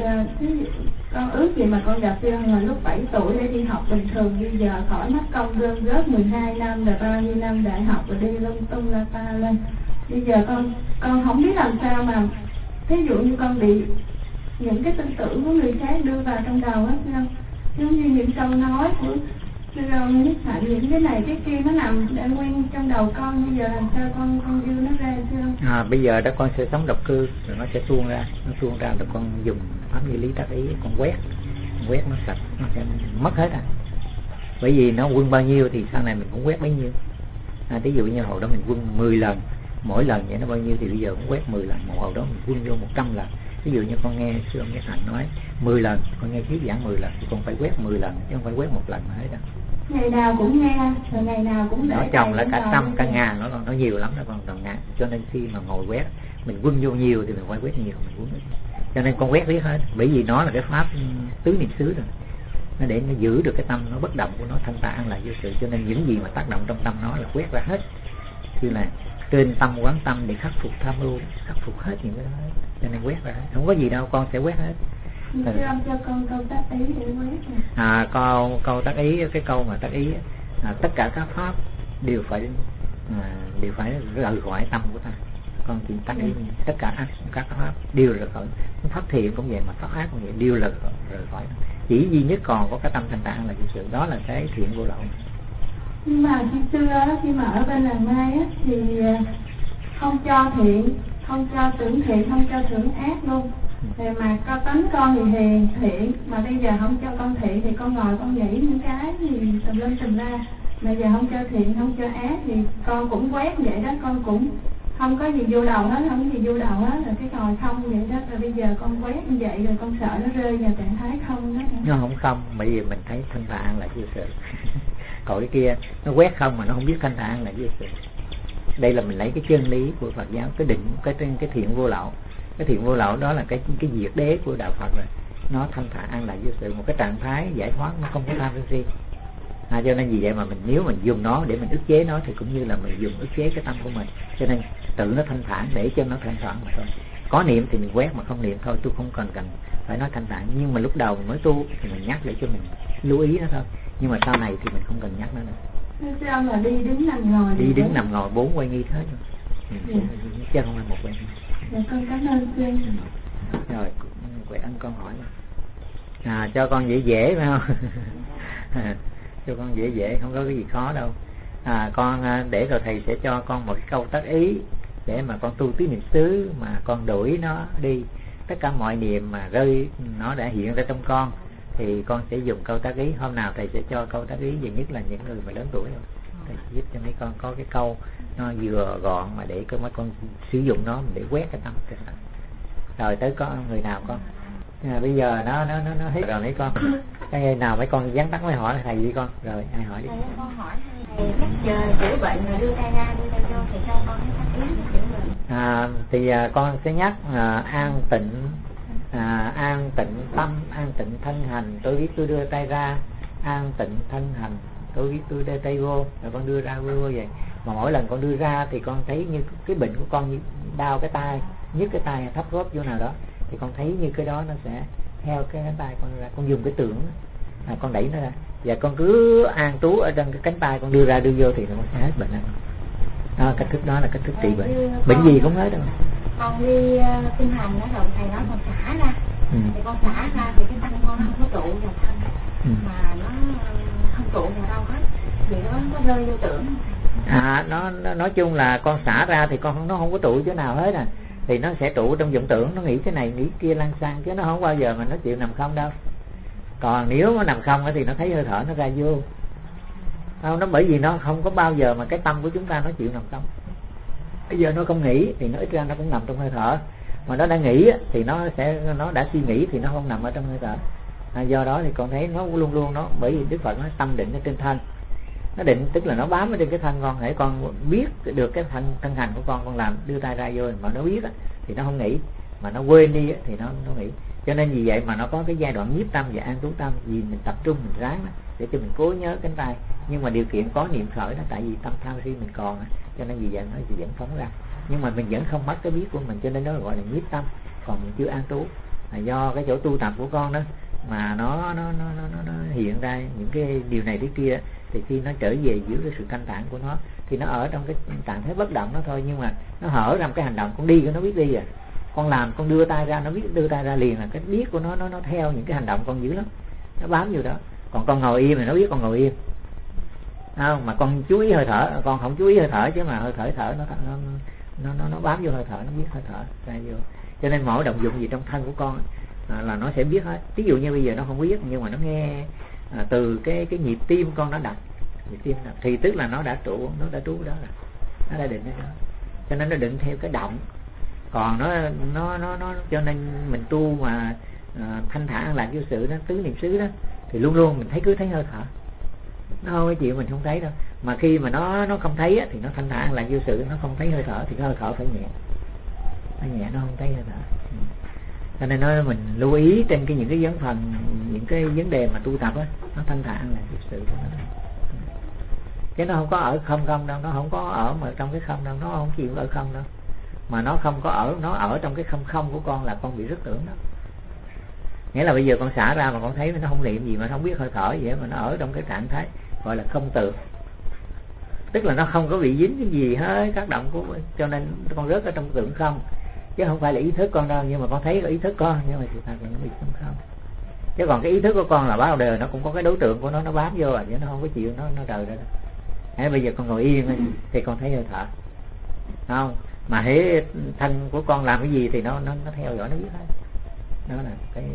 con ước gì mà con gặp sư ông là lúc 7 tuổi để đi học bình thường, bây giờ khỏi mất công gom góp 12 năm rồi bao nhiêu năm đại học rồi đi lung tung la ta lên. Bây giờ con không biết làm sao mà thí dụ như con bị những cái tư tưởng của người khác đưa vào trong đầu á sư ông, giống như những câu nói của sư ông nhất hạnh, những cái này cái kia nó nằm để nguyên trong đầu con. Bây giờ làm sao con đưa nó ra sư ông? Bây giờ đó con sẽ sống độc cư rồi nó sẽ tuôn ra, rồi con dùng pháp như lý tác ý, con quét nó sạch, nó sẽ mất hết bởi vì nó quân bao nhiêu thì sau này mình cũng quét bấy nhiêu. Ví dụ như hồi đó mình quân 10 lần, mỗi lần vậy nó bao nhiêu thì bây giờ cũng quét 10 lần, một hồi đó mình quân vô 100 lần. Ví dụ như con nghe sư ông Nhất Hạnh nói 10 lần, con nghe thuyết giảng 10 lần thì con phải quét 10 lần chứ không phải quét một lần mà hết đâu. Ngày nào cũng nghe, rồi ngày nào cũng để nó chồng là cả trăm cả ngàn, nó nhiều lắm, nó còn ngàn. Cho nên khi mà ngồi quét mình quân vô nhiều thì mình phải quét nhiều, mình quân ít. Cho nên con quét biết hết, bởi vì nó là cái pháp tứ niệm xứ rồi, nó để nó giữ được cái tâm nó bất động của nó, thanh tạng an lạc vô sự. Cho nên những gì mà tác động trong tâm nó là quét ra hết, như là trên tâm quán tâm để khắc phục tham ưu, khắc phục hết những cái đó hết. Cho nên quét ra hết, không có gì đâu, con sẽ quét hết. Sư ông cho con câu tác ý để quét. Câu tác ý, cái câu mà tác ý tất cả các pháp đều phải rời khỏi tâm của ta. Con chỉ tác ý tất cả các pháp đều rời khỏi. Pháp thiện cũng vậy, mà pháp ác cũng vậy, đều rời khỏi. Chỉ duy nhất còn có cái tâm thanh tạng là cái sự đó là cái thiện vô lậu. Nhưng mà khi xưa khi mà ở bên làng Mai á, thì không cho thiện, không cho tưởng thiện, không cho tưởng ác luôn. Thì mà có tánh con thì hiền thiện, mà bây giờ không cho con thiện thì con ngồi con nghĩ những cái gì tùm lên tùm la. Bây giờ không cho thiện, không cho ác thì con cũng quét vậy đó, con cũng không có gì vô đầu hết, không có gì vô đầu hết, rồi cái ngồi không vậy đó. Rồi bây giờ con quét như vậy rồi con sợ nó rơi vào trạng thái không đó. Nó không, bởi vì mình thấy thanh tạng là vô sự. Còn cái kia nó quét không mà nó không biết thanh tạng là vô sự. Đây là mình lấy cái chân lý của Phật giáo, cái định, cái thiện vô lậu. Cái thiện vô lậu đó là cái diệt đế của đạo Phật rồi. Nó thanh thản an lạc vô sự, một cái trạng thái giải thoát, nó không có tham sân si. Cho nên vì vậy mà mình nếu mình dùng nó để mình ức chế nó thì cũng như là mình dùng ức chế cái tâm của mình. Cho nên tự nó thanh thản để cho nó thanh thản mà thôi. Có niệm thì mình quét, mà không niệm thôi, tôi không cần phải nói thanh thản. Nhưng mà lúc đầu mình mới tu thì mình nhắc để cho mình lưu ý nó thôi. Nhưng mà sau này thì mình không cần nhắc nó nữa. Sao là đi đứng nằm ngồi? Đi đứng nằm ngồi 4 quay nghi hết rồi. Chứ không phải một quay nghi. Dạ con cảm ơn sư. Rồi, quay anh con hỏi cho con dễ phải không? Cho con dễ, không có cái gì khó đâu. Con để rồi thầy sẽ cho con một cái câu tác ý để mà con tu tứ niệm xứ, mà con đuổi nó đi. Tất cả mọi niệm mà rơi nó đã hiện ra trong con thì con sẽ dùng câu tác ý. Hôm nào thầy sẽ cho câu tác ý, về nhất là những người mà lớn tuổi rồi. Thầy giúp cho mấy con có cái câu nó vừa gọn mà để mấy con sử dụng nó để quét cái tâm. Rồi tới có người nào con bây giờ nó hết rồi mấy con. Cái nào mấy con dán tắt mới hỏi thầy đi con. Rồi ai hỏi đi. Con hỏi thầy lúc giờ chữa bệnh rồi đưa tay ra đưa tay vô thì cho con cái tác ý chữa bệnh. Thì con sẽ nhắc an tịnh tâm, an tịnh thân hành. Tôi biết tôi đưa tay ra, an tịnh thân hành. Tôi biết tôi đưa tay vô, rồi con đưa ra vô vậy. mà mỗi lần con đưa ra thì con thấy như cái bệnh của con như đau cái tay, nhức cái tay, thấp khớp chỗ nào đó, thì con thấy như cái đó nó sẽ theo cái cánh tay con ra. Con dùng cái tưởng con đẩy nó ra, và con cứ an trú ở trên cái cánh tay, con đưa ra đưa vô thì nó sẽ hết bệnh. Đó, cách thức đó là cách thức trị bệnh. Bệnh gì cũng hết đâu. Con đi tinh hành đó rồi thầy nói con xả ra, thì con xả ra thì cái thân con không có trụ vào thân, mà nó không trụ vào đâu hết, thì nó rơi vô tưởng. Nó nói chung là con xả ra thì nó không có trụ chỗ nào hết thì nó sẽ trụ trong vọng tưởng, nó nghĩ cái này nghĩ kia lăn xăng, chứ nó không bao giờ mà nó chịu nằm không đâu. Còn nếu nó nằm không thì nó thấy hơi thở nó ra vô. Nó bởi vì nó không có bao giờ mà cái tâm của chúng ta nó chịu nằm không. Bây giờ nó không nghĩ thì nó ít ra nó cũng nằm trong hơi thở, mà nó đã nghĩ thì nó đã suy nghĩ thì nó không nằm ở trong hơi thở. Do đó thì con thấy nó luôn luôn nó, bởi vì Đức Phật nó tâm định ở trên thân. Nó định tức là nó bám ở trên cái thân con, hãy con biết được cái thân hành của con làm đưa tay ra vô mà nó biết thì nó không nghĩ, mà nó quên đi thì nó nghĩ. Cho nên vì vậy mà nó có cái giai đoạn nhiếp tâm và an trú tâm, vì mình tập trung mình ráng để cho mình cố nhớ cánh tay, nhưng mà điều kiện có niệm khởi đó, tại vì tâm tham si mình còn, cho nên vì vậy nó chỉ vẫn phóng ra, nhưng mà mình vẫn không mất cái biết của mình, cho nên nó gọi là nhiếp tâm, còn mình chưa an trú. Do cái chỗ tu tập của con đó mà nó hiện ra những cái điều này thế kia, thì khi nó trở về giữa cái sự thanh thản của nó thì nó ở trong cái trạng thái bất động đó thôi, nhưng mà nó hở ra cái hành động, con đi nó biết đi rồi, con làm con đưa tay ra nó biết đưa tay ra liền, là cái biết của nó theo những cái hành động con dữ lắm, nó bám vô đó. Còn con ngồi im thì nó biết con ngồi im, không mà con chú ý hơi thở, con không chú ý hơi thở, chứ mà hơi thở nó bám vô hơi thở, nó biết hơi thở ra vô. Cho nên mỗi động dụng gì trong thân của con là nó sẽ biết hết. Ví dụ như bây giờ nó không biết, nhưng mà nó nghe từ cái nhịp tim con nó đập, nhịp tim đập thì tức là nó đã trú đó, là nó đã định đó. Cho nên nó định theo cái động. Còn nó cho nên mình tu mà thanh thản an lạc vô sự đó, tứ niệm xứ đó, thì luôn luôn mình cứ thấy hơi thở, nó không có chịu mình không thấy đâu. Mà khi mà nó không thấy thì nó thanh thản an lạc vô sự, nó không thấy hơi thở thì cái hơi thở phải nhẹ, nó không thấy hơi thở. Cho nên mình lưu ý trên những cái những cái vấn đề mà tu tập á, nó thanh thản an lạc vô sự của nó. Chứ nó không có ở không đâu, nó không có ở mà trong cái không đâu, nó không chịu ở không đâu, mà nó không có ở, nó ở trong cái không của con là con bị rứt tưởng đó. Nghĩa là bây giờ con xả ra mà con thấy nó không niệm gì, mà không biết hơi thở gì hết, mà nó ở trong cái trạng thái gọi là không tưởng, tức là nó không có bị dính cái gì hết các động của, cho nên con rớt ở trong tưởng không, chứ không phải là ý thức con đâu, nhưng mà con thấy có ý thức con, nhưng mà sự thật là nó bị không. Chứ còn cái ý thức của con là bao đời nó cũng có cái đối tượng của nó bám vô, chứ nó không có chịu nó rời ra đâu. Bây giờ con ngồi yên thì con thấy hơi thở, không mà hễ thân của con làm cái gì thì nó theo dõi, nó biết hết. Đó là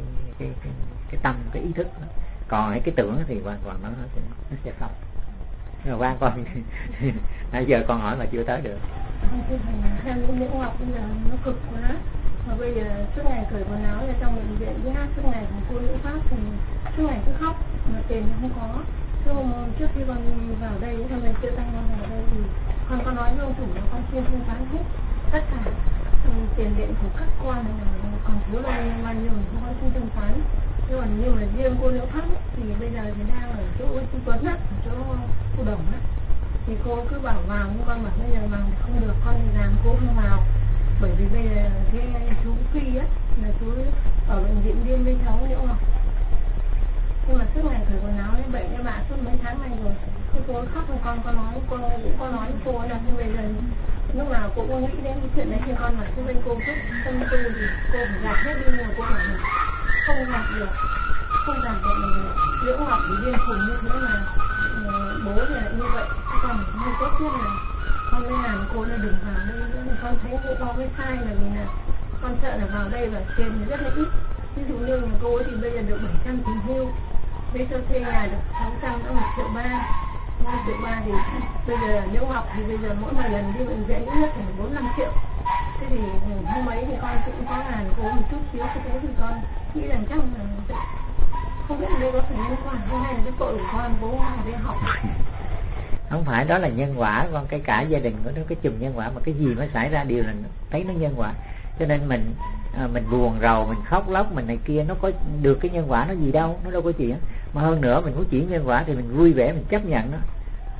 cái tâm, cái ý thức đó. Còn cái tưởng thì hoàn toàn nó sẽ không. Nhưng mà quan con nãy giờ con hỏi mà chưa tới được. Theo những nữ học bây giờ nó cực quá, mà bây giờ suốt ngày cởi quần áo ra trong bệnh viện với hát suốt ngày của cô nữ pháp thì suốt ngày cứ khóc mà tiền không có. Chứ hôm trước khi con vào đây, con lên chữa tăng con vào đây thì con có nói với ông chủ là con xin thanh toán hết tất cả tiền điện của các con, còn thiếu bao nhiêu thì con xin thanh toán. Chứ còn như là riêng cô nữ pháp thì bây giờ thì đang ở chỗ Chu Tuấn á, ở chỗ Cô Đồng á, thì cô cứ bảo vào, nhưng con bảo bây giờ vào thì không được, con thì làm cô không vào, bởi vì bây giờ cái chú Phi á là chú ở bệnh viện Liên với cháu Liễu Ngọc, nhưng mà suốt ngày cởi quần áo lên bệnh cho bạn suốt mấy tháng này rồi. Cô khóc với con nói, cô cũng có nói với cô là như bây giờ lúc nào cô có nghĩ đến cái chuyện đấy thì con bảo chứ bên cô cứ tâm tư thì cô phải gạt hết đi, nhưng mà cô bảo không gạt được mình Liễu Ngọc thì điên khùng như thế mà bố thì lại như vậy, con như tốt nhất là con mới làm cô là đừng vào đây nữa. Con thấy cô có cái sai là vì là con sợ là vào đây và tiền thì rất là ít. Ví dụ như nhà cô ấy thì bây giờ được 700 tiền hưu, với cho thuê nhà được 600 nữa 1,3 triệu, 1,3 triệu thì bây giờ nếu học thì bây giờ mỗi lần đi bệnh viện ít nhất phải 4-5 triệu. Thế thì hôm ấy thì con cũng có làm cô một chút xíu, thế thì con nghĩ rằng chắc là không biết đây có phải nhân quả hay là cái tội của con bố vào đây học. Không phải, đó là nhân quả con, cái cả gia đình của nó cái chùm nhân quả, mà cái gì nó xảy ra đều là thấy nó nhân quả. Cho nên mình buồn rầu, mình khóc lóc, mình này kia, nó có được cái nhân quả nó gì đâu, nó đâu có chuyện. Mà hơn nữa mình muốn chuyển nhân quả thì mình vui vẻ, mình chấp nhận nó.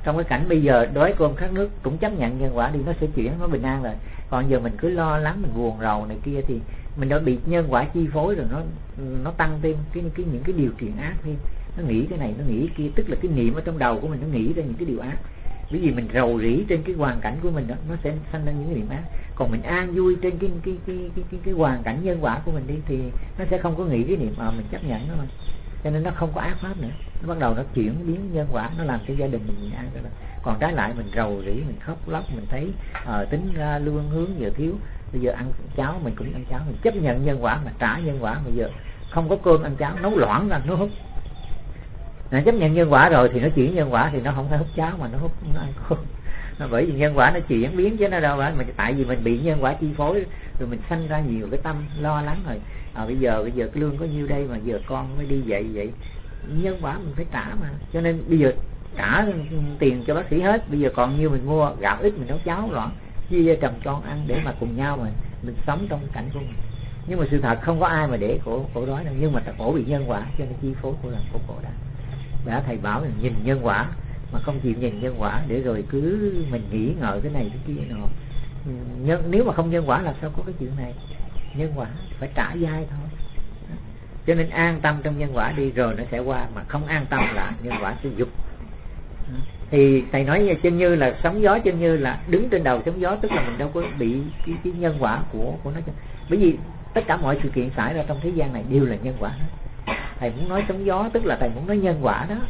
trong cái cảnh bây giờ đói cơm khát nước cũng chấp nhận nhân quả đi, nó sẽ chuyển, nó bình an rồi. Còn giờ mình cứ lo lắng, mình buồn rầu này kia thì mình đã bị nhân quả chi phối rồi, nó tăng thêm những cái điều kiện ác thêm. Nó nghĩ cái này, nó nghĩ cái kia, tức là cái niệm ở trong đầu của mình nó nghĩ ra những cái điều ác. Bởi vì mình rầu rĩ trên cái hoàn cảnh của mình đó, nó sẽ sanh ra những cái niệm ác. Còn mình an vui trên cái hoàn cảnh nhân quả của mình đi thì nó sẽ không có nghĩ cái niệm mình chấp nhận nó mà. Cho nên nó không có ác pháp nữa. Nó bắt đầu nó chuyển biến nhân quả, nó làm cho gia đình mình an rồi. Còn trái lại mình rầu rĩ, mình khóc lóc, mình thấy tính ra lương hướng giờ thiếu, bây giờ ăn cháo mình cũng ăn cháo, mình chấp nhận nhân quả mà trả nhân quả. Bây giờ không có cơm ăn cháo, nấu loãng ra nó hút. Chấp nhận nhân quả rồi thì nó chuyển nhân quả thì nó không phải hút cháo mà nó ăn cơm. Bởi vì nhân quả nó chuyển biến chứ nó đâu phải mà, tại vì mình bị nhân quả chi phối rồi mình sanh ra nhiều cái tâm lo lắng rồi. Bây giờ cái lương có nhiêu đây mà giờ con mới đi vậy nhân quả mình phải trả mà. Cho nên bây giờ trả tiền cho bác sĩ hết, bây giờ còn nhiêu mình mua gạo ít mình nấu cháo loãng chia chồng con ăn để mà cùng nhau mà mình sống trong cảnh của mình. Nhưng mà sự thật không có ai mà để khổ đói đâu, nhưng mà khổ bị nhân quả cho nên chi phối của làm khổ đã thầy bảo mình nhìn nhân quả mà không chịu nhìn nhân quả, để rồi cứ mình nghĩ ngợi cái này cái kia nọ. Nếu mà không nhân quả là sao có cái chuyện này. Nhân quả phải trả dai thôi. Cho nên an tâm trong nhân quả đi rồi nó sẽ qua, mà không an tâm là nhân quả sẽ dục. Thì thầy nói chân như là sóng gió, chân như là đứng trên đầu sóng gió, tức là mình đâu có bị cái nhân quả của nó. Bởi vì tất cả mọi sự kiện xảy ra trong thế gian này đều là nhân quả hết. Thầy muốn nói sóng gió tức là thầy muốn nói nhân quả đó.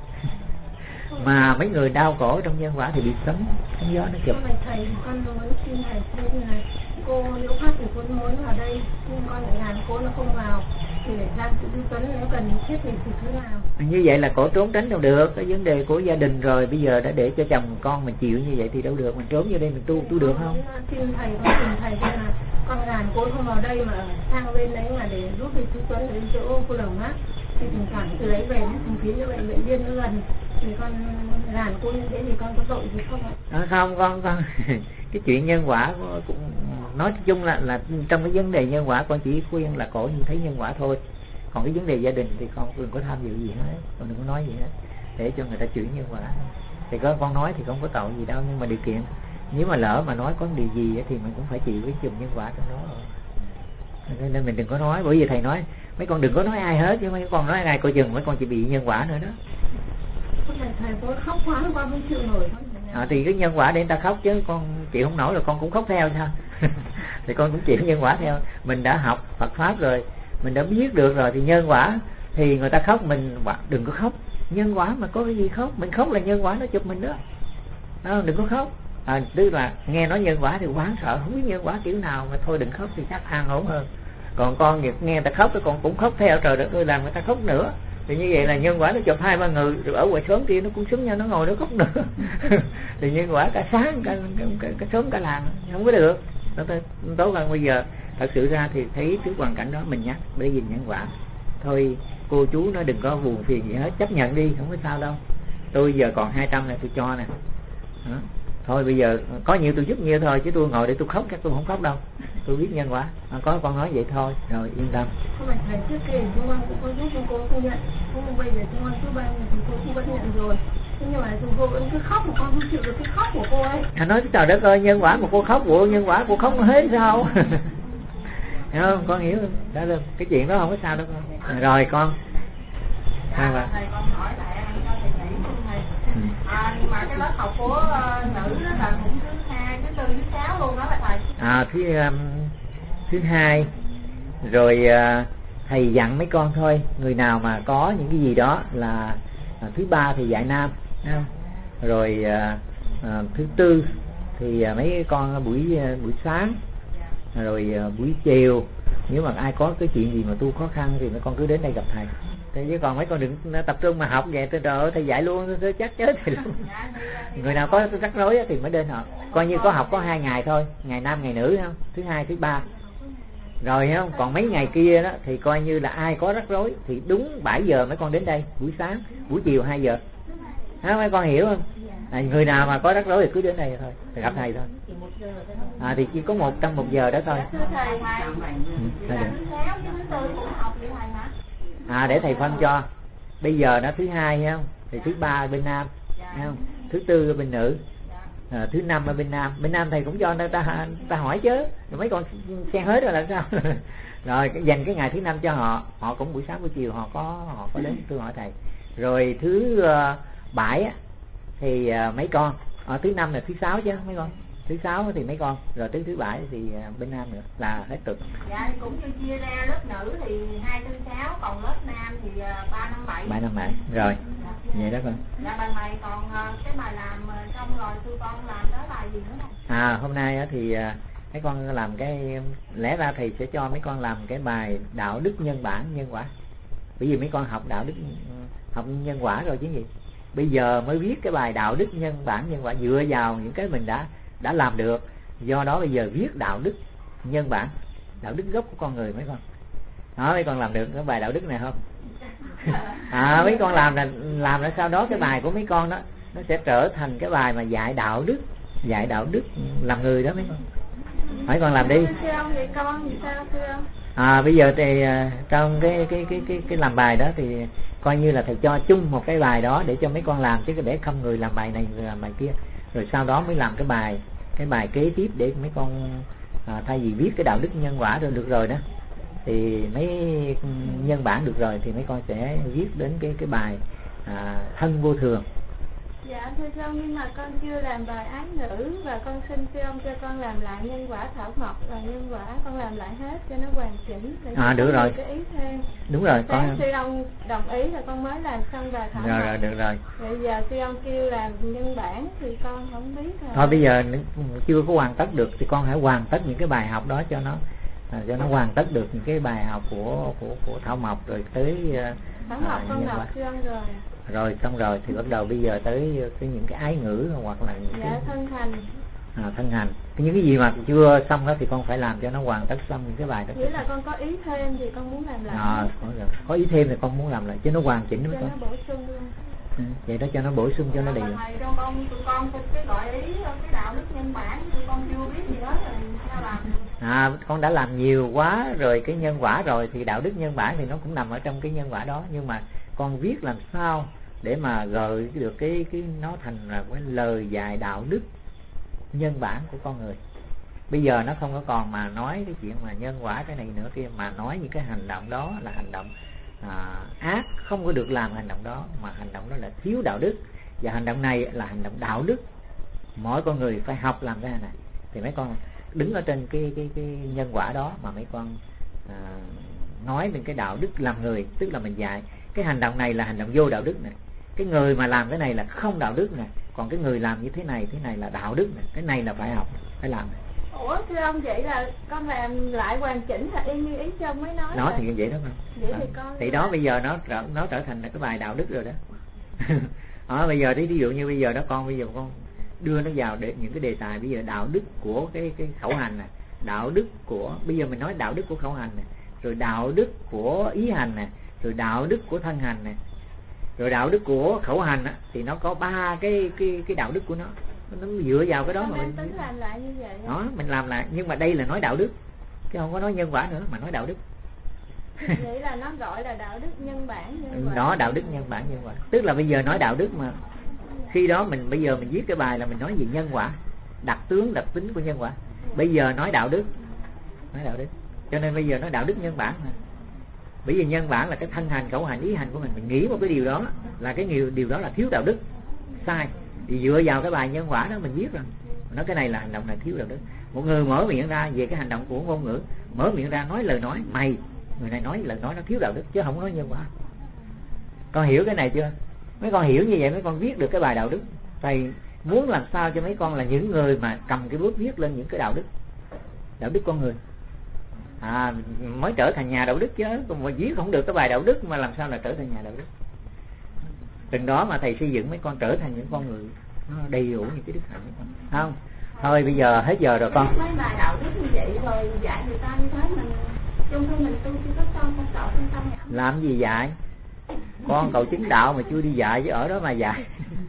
Mà mấy người đau khổ trong nhân quả thì bị sóng gió nó chụp. Thầy con muốn xin thầy xin là cô nếu khác thì cô muốn vào đây, nhưng con lại làm cô nó không vào thì để Giang Tư Tuấn nếu cần thiết thì thế nào? Như vậy là cổ trốn tránh đâu được, cái vấn đề của gia đình rồi, bây giờ đã để cho chồng con mình chịu như vậy thì đâu được, mình trốn vô đây mình tu được không? Xin thầy, con xin thầy cho là con gàn cô không vào đây mà sang bên đấy mà để giúp thì Tư Tuấn đến chỗ cô Đồng á, thì thỉnh thoảng từ đấy về thỉnh phía như bệnh viện Liên nó gần thì con gàn cô như thế thì con có tội gì không ạ? Không con cái chuyện nhân quả cũng nói chung là trong cái vấn đề nhân quả con chỉ khuyên là cổ nhìn thấy nhân quả thôi. Còn cái vấn đề gia đình thì con đừng có tham dự gì hết, con đừng có nói gì hết, để cho người ta chuyển nhân quả. Thì con nói thì không có tội gì đâu, nhưng mà điều kiện nếu mà lỡ mà nói có điều gì thì mình cũng phải chịu cái chùm nhân quả trong đó rồi. Nên mình đừng có nói, bởi vì thầy nói mấy con đừng có nói ai hết, chứ mấy con nói ai coi chừng mấy con chỉ bị nhân quả nữa đó. Thầy có khóc quá con không chịu nổi. Thì cái nhân quả để người ta khóc chứ con chịu không nổi là con cũng khóc theo sao? Thì con cũng chịu nhân quả theo. Mình đã học Phật pháp rồi, mình đã biết được rồi thì nhân quả thì người ta khóc mình đừng có khóc. Nhân quả mà có cái gì khóc, mình khóc là nhân quả nó chụp mình đó. Đừng có khóc. Tức là nghe nói nhân quả thì hoảng sợ, không biết nhân quả kiểu nào, mà thôi đừng khóc thì chắc an ổn hơn. Còn con nghe người ta khóc thì con cũng khóc theo, trời đất ơi làm người ta khóc nữa. Thì như vậy là nhân quả nó chụp 2-3 người, rồi ở ngoài xóm kia nó cũng xúm nhau nó ngồi nó khóc nữa. Thì nhân quả cả sáng cả sớm cả làng không có được. Tốt hơn bây giờ thật sự ra thì thấy cái hoàn cảnh đó mình nhắc để nhìn nhân quả. Thôi cô chú nó đừng có buồn phiền gì hết, chấp nhận đi, không có sao đâu. Tôi giờ còn 200 này tôi cho nè. Thôi bây giờ có nhiều tôi giúp nhiều thôi, chứ tôi ngồi để tôi khóc chắc tôi không khóc đâu. Tôi biết nhân quả. Có con nói vậy thôi, rồi yên tâm. Không phải thầy trước kia chúng con cũng có giúp cô không nhận. Nhưng bây giờ chúng con cứ bao nhiêu thì cô cũng vẫn nhận rồi. Nhưng mà cô vẫn cứ khóc mà con không chịu được cái khóc của cô ấy. Nói trời đất ơi, nhân quả mà cô khóc của nhân quả cô khóc hết sao? Hiểu không? Con hiểu không? Đó là cái chuyện đó không có sao đâu con. Rồi con. Thầy con hỏi lại cho thầy chỉ luôn thầy. Mà cái lớp học của nữ đó là cũng thứ 2, thứ 4, thứ 6 luôn đó là thầy. Thứ 2 rồi thầy dặn mấy con thôi, người nào mà có những cái gì đó là thứ 3 thì dạy nam, không? Rồi thứ 4 thì mấy con buổi sáng, rồi buổi chiều nếu mà ai có cái chuyện gì mà tu khó khăn thì mấy con cứ đến đây gặp thầy. Thế chứ còn mấy con đừng tập trung mà học vậy, trời ơi thầy dạy luôn tôi chắc chết thầy luôn. Người nào có rắc rối thì mới đến học. Coi như có học có 2 ngày thôi, ngày nam ngày nữ không, thứ 2 thứ 3 rồi không. Còn mấy ngày kia đó thì coi như là ai có rắc rối thì đúng 7 giờ mấy con đến đây, buổi sáng, buổi chiều 2 giờ. Mấy con hiểu không? Người nào mà có rắc rối thì cứ đến đây thôi, thì gặp thầy thôi. Thì chỉ có 1 giờ đó thôi. Để thầy phân cho. Bây giờ nó thứ 2 không? Thì thứ 3 bên nam, không? thứ tư ở bên nữ, thứ năm ở bên nam. Bên nam thầy cũng cho ta hỏi chứ, rồi mấy con xen hết rồi là sao? Rồi dành cái ngày thứ năm cho họ cũng buổi sáng buổi chiều họ có đến tôi hỏi thầy. Rồi thứ bảy á, thì mấy con thứ năm là thứ sáu chứ mấy con, thứ sáu thì mấy con, rồi tới thứ bảy thì bên nam nữa là hết tuần. Dạ cũng như chia ra lớp nữ thì 2 tới 6, còn lớp nam thì 3 5 7. 3 5 7 rồi. Vậy đó con. Dạ bài này còn cái bài làm xong rồi tụi con làm tới bài gì nữa không? Hôm nay thì mấy con làm cái, lẽ ra thầy sẽ cho mấy con làm cái bài đạo đức nhân bản nhân quả. Bởi vì mấy con học đạo đức, học nhân quả rồi chứ gì. Bây giờ mới viết cái bài đạo đức nhân bản nhân quả dựa vào những cái mình đã làm được. Do đó bây giờ viết đạo đức nhân bản, đạo đức gốc của con người mấy con. Đó, mấy con làm được cái bài đạo đức này không? Mấy con làm ra sau đó cái bài của mấy con đó nó sẽ trở thành cái bài mà dạy đạo đức làm người đó mấy con. Mấy con làm đi. Thưa ông, vậy con thì sao thưa ông? Bây giờ thì trong cái làm bài đó thì coi như là thầy cho chung một cái bài đó để cho mấy con làm, chứ để không người làm bài này người làm bài kia. Rồi sau đó mới làm cái bài kế tiếp để mấy con thay vì viết cái đạo đức nhân quả rồi được rồi đó, thì mấy nhân bản được rồi thì mấy con sẽ viết đến cái bài thân vô thường. Dạ thưa ông, nhưng mà con chưa làm bài ái ngữ, và con xin thưa ông cho con làm lại nhân quả thảo mộc và nhân quả, con làm lại hết cho nó hoàn chỉnh. Được rồi. Cái ý thêm. Đúng rồi con. Thưa ông đồng ý là con mới làm xong bài thảo mộc. Rồi được rồi. Bây giờ thưa ông kêu làm nhân bản thì con không biết rồi. Thôi bây giờ chưa có hoàn tất được thì con hãy hoàn tất những cái bài học đó cho nó hoàn tất được những cái bài học của thảo mộc rồi tới thảo mộc con đọc thưa ông rồi. Rồi xong rồi thì bắt đầu bây giờ tới những cái ái ngữ hoặc là những cái thân hành. Thân hành. Những cái gì mà chưa xong đó thì con phải làm cho nó hoàn tất xong những cái bài đó. Nghĩa là con có ý thêm thì con muốn làm lại. Có ý thêm thì con muốn làm lại chứ nó hoàn chỉnh với con. Cho nó bổ sung luôn. Vậy đó cho nó bổ sung cho nó đầy. Tụi con cái gọi ý cái đạo đức nhân bản tụi con chưa biết gì hết rồi sao làm? Con đã làm nhiều quá rồi cái nhân quả rồi thì đạo đức nhân bản thì nó cũng nằm ở trong cái nhân quả đó, nhưng mà con viết làm sao để mà gợi được cái nó thành là cái lời dạy đạo đức nhân bản của con người. Bây giờ nó không có còn mà nói cái chuyện mà nhân quả cái này nữa kia, mà nói những cái hành động đó là hành động ác, không có được làm hành động đó, mà hành động đó là thiếu đạo đức, và hành động này là hành động đạo đức. Mỗi con người phải học làm cái này thì mấy con đứng ở trên cái nhân quả đó mà mấy con nói về cái đạo đức làm người, tức là mình dạy cái hành động này là hành động vô đạo đức này, cái người mà làm cái này là không đạo đức này, còn cái người làm như thế này là đạo đức này, cái này là phải học phải làm này. Ủa thưa ông, vậy là con làm lại hoàn chỉnh là y như ý cho ông mới nói. Nó thì vậy đó mà. Vậy thì con thì đó bây giờ nó trở thành là cái bài đạo đức rồi đó. Bây giờ ví dụ như bây giờ đó con, bây giờ con đưa nó vào những cái đề tài bây giờ đạo đức của cái khẩu hành này, đạo đức của bây giờ mình nói đạo đức của khẩu hành này, rồi đạo đức của ý hành này, rồi đạo đức của thân hành này, rồi đạo đức của khẩu hành á, thì nó có 3 cái đạo đức của nó dựa vào cái đó mà mình tính làm lại như vậy đó, mình làm lại. Nhưng mà đây là nói đạo đức chứ không có nói nhân quả nữa, mà nói đạo đức. Vậy là nó gọi là đạo đức nhân bản nhân quả. Đó, đạo đức nhân bản nhân quả, tức là bây giờ nói đạo đức mà khi đó bây giờ mình viết cái bài là mình nói về nhân quả, đặc tướng đặc tính của nhân quả. Bây giờ nói đạo đức, cho nên bây giờ nói đạo đức nhân bản mà. Bởi vì nhân bản là cái thân hành khẩu hành ý hành của mình nghĩ một cái điều đó là cái điều đó là thiếu đạo đức, sai, thì dựa vào cái bài nhân quả đó mình viết rồi, nói cái này là hành động này thiếu đạo đức. Một người mở miệng ra về cái hành động của ngôn ngữ, mở miệng ra nói lời nói, người này nói lời nói nó thiếu đạo đức chứ không nói nhân quả. Con hiểu cái này chưa? Mấy con hiểu như vậy mấy con viết được cái bài đạo đức. Thầy muốn làm sao cho mấy con là những người mà cầm cái bút viết lên những cái đạo đức con người, mới trở thành nhà đạo đức chứ. Còn mà viết không được cái bài đạo đức mà làm sao là trở thành nhà đạo đức. Từng đó mà thầy xây dựng mấy con trở thành những con người nó đầy đủ những cái đức hạnh không? Thôi bây giờ hết giờ rồi con. Mấy bài đạo đức như vậy rồi dạy người ta như thế mình chung thôi mình tu chưa có con sợ tâm. Làm gì dạy? Con cầu chứng đạo mà chưa đi dạy chứ ở đó mà dạy.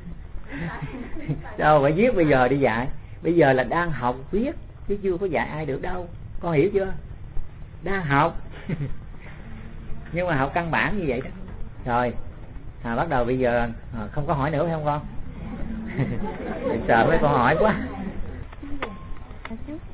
Đâu phải viết bây giờ đi dạy. Bây giờ là đang học viết chứ chưa có dạy ai được đâu. Con hiểu chưa? Đang học. Nhưng mà học căn bản như vậy đó. Rồi bắt đầu bây giờ không có hỏi nữa phải không con? Sợ mấy câu hỏi quá.